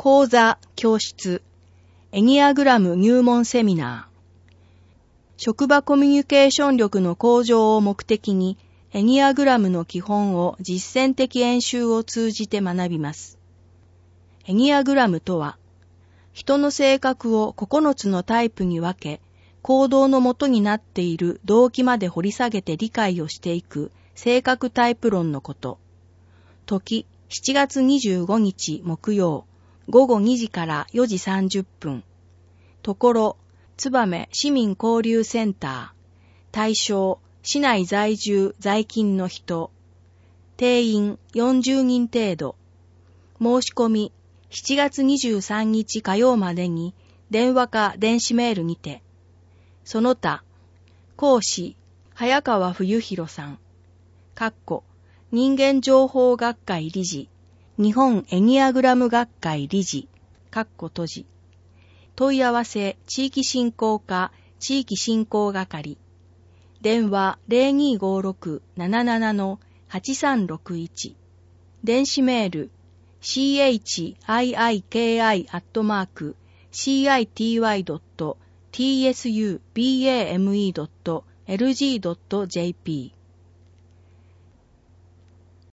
講座、教室、エニアグラム入門セミナー。職場コミュニケーション力の向上を目的に、エニアグラムの基本を実践的演習を通じて学びます。エニアグラムとは、人の性格を9つのタイプに分け、行動の元になっている動機まで掘り下げて理解をしていく性格タイプ論のこと。時、7月25日木曜、午後2時から4時30分。ところ、燕市民交流センター。対象、市内在住在勤の人。定員40人程度。申し込み、7月23日火曜までに電話か電子メールにて。その他、講師、早川冬弘さん。人間情報学会理事、日本エニアグラム学会理事、閉じ。問い合わせ、地域振興課、地域振興係。電話0256-77-8361。電子メール、chiiki@city.tsuBAME.lg.jp